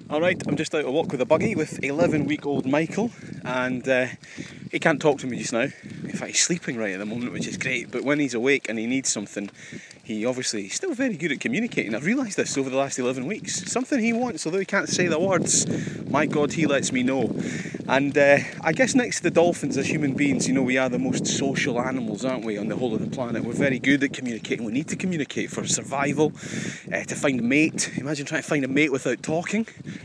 Alright, I'm just out a walk with a buggy with 11-week-old Michael, and he can't talk to me just now. In fact, he's sleeping right at the moment, which is great, but when he's awake and he needs something, he's still very good at communicating. I've realised this over the last 11 weeks. Something he wants, although he can't say the words, my God, he lets me know. And I guess next to the dolphins as human beings, we are the most social animals, aren't we, on the whole of the planet. We're very good at communicating. We need to communicate for survival, to find a mate. Imagine trying to find a mate without talking.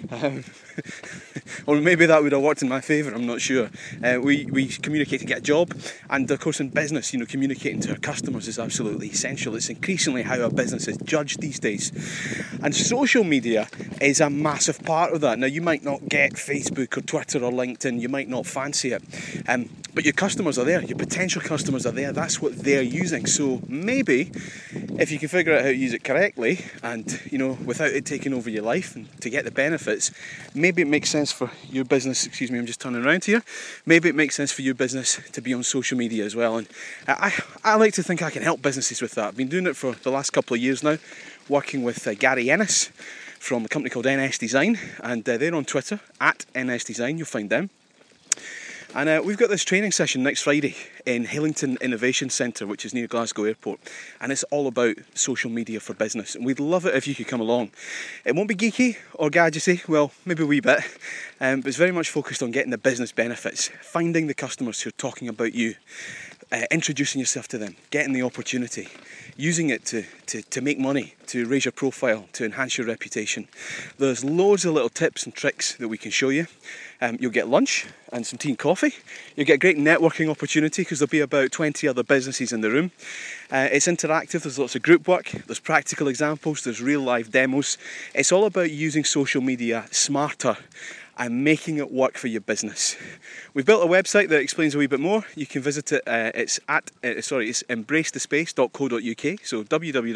Or maybe that would have worked in my favour, I'm not sure. We communicate to get a job, and of course in business, communicating to our customers is absolutely essential. It's increasingly how our business is judged these days. And social media is a massive part of that. Now, you might not get Facebook or Twitter or LinkedIn, you might not fancy it, but your customers are there, your potential customers are there, that's what they're using. So maybe, if you can figure out how to use it correctly, and without it taking over your life, and to get the benefits, maybe it makes sense for your business, I'm just turning around here, maybe it makes sense for your business to be on social media as well. And I like to think I can help businesses with that. I've been doing it for the last couple of years now, working with Gary Ennis from a company called NS Design, and they're on Twitter, at NS Design, you'll find them. And we've got this training session next Friday in Hillington Innovation Centre, which is near Glasgow Airport, and it's all about social media for business, and we'd love it if you could come along. It won't be geeky or gadgety, well, maybe a wee bit, but it's very much focused on getting the business benefits, finding the customers who are talking about you, introducing yourself to them, getting the opportunity, using it to make money, to raise your profile, to enhance your reputation. There's loads of little tips and tricks that we can show you. You'll get lunch and some tea and coffee. You'll get a great networking opportunity because there'll be about 20 other businesses in the room. It's interactive, there's lots of group work, there's practical examples, there's real life demos. It's all about using social media smarter and making it work for your business. We've built a website that explains a wee bit more. You can visit it, it's embracethespace.co.uk, so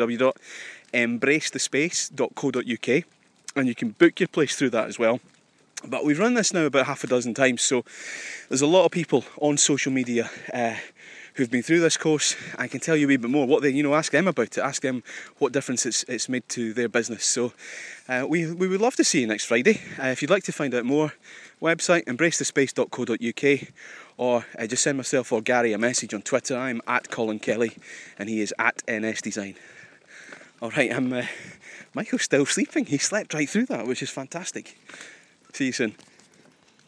www.embracethespace.co.uk, and you can book your place through that as well. But we've run this now about half a dozen times, so there's a lot of people on social media who've been through this course. I can tell you a wee bit more. What they, ask them about it. Ask them what difference it's made to their business. So we would love to see you next Friday. If you'd like to find out more, website embracethespace.co.uk, or just send myself or Gary a message on Twitter. I'm at Colin Kelly, and he is at NS Design. All right, Michael's still sleeping. He slept right through that, which is fantastic. See you soon.